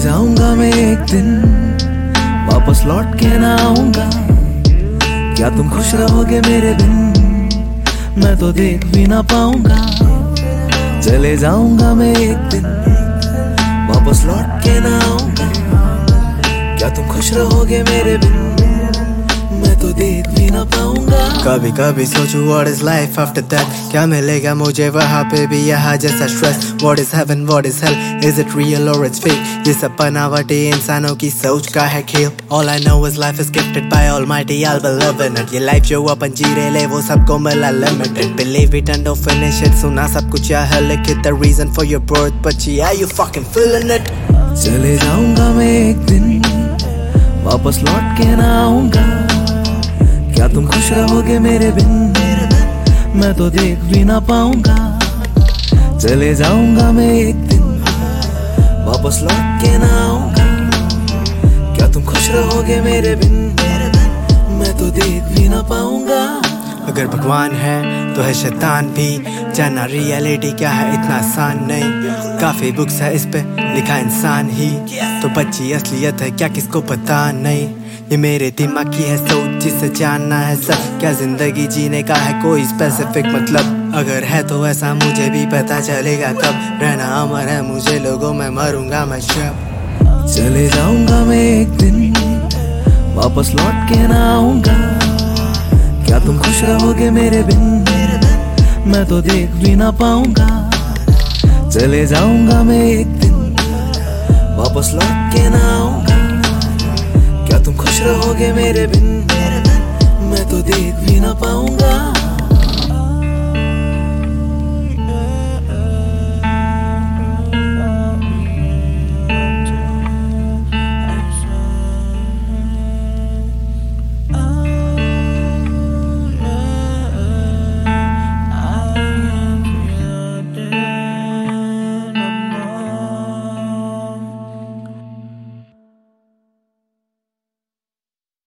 जाऊंगा मैं एक दिन, वापस लौट के ना आऊंगा। क्या तुम खुश रहोगे मेरे बिन, मैं तो देख भी ना पाऊंगा। चले जाऊंगा मैं एक दिन, वापस लौट के ना आऊंगा। क्या तुम खुश रहोगे मेरे बिन, मैं तो देख भी ना पाऊंगा। कभी कभी सोचूं what is life after that, क्या मिलेगा मुझे वहाँ पे भी यहाँ जैसा stress. What is heaven, what is hell, is it real or it's fake? ये सब बनावटी इंसानों की सोच का है खेल। All I know is life is gifted by Almighty, I'll believe in it। ये लाइफ जो अपन जी रहे ले वो सबको मिला limited। Believe it and don't finish it, सुना सब कुछ यहाँ है लिखित। The reason for your birth, but yeah you fucking feeling it। चले जाऊंगा मैं एक दिन, वापस लौट के ना आऊंगा। क्या तुम खुश रहोगे मेरे बिन, मैं तो देख भी ना पाऊंगा। चले जाऊंगा मैं एक दिन, वापस लौट के ना आऊंगा। क्या तुम खुश रहोगे मेरे बिन, मैं तो देख भी ना पाऊंगा। अगर भगवान है तो है शैतान भी, जानना रियलिटी क्या है इतना आसान नहीं। काफी बुक्स है इस पे लिखा इंसान ही, तो बच्ची असलियत है क्या किसको पता नहीं। ये मेरे दिमाग की है सोच जिसे जानना है सब, क्या जिंदगी जीने का है कोई स्पेसिफिक मतलब। अगर है तो ऐसा मुझे भी पता चलेगा कब, रहना अमर है मुझे लोगों में मरूंगा मैं शब। चले जाऊंगा मैं एक दिन, वापस लौट के ना आऊंगा। क्या तुम खुश रहोगे मेरे बिन, मैं तो देख भी ना पाऊंगा। चले जाऊंगा मैं एक दिन, वापस लौट के ना आऊंगा। क्या तुम खुश रहोगे मेरे बिन, मैं तो देख भी ना पाऊंगा।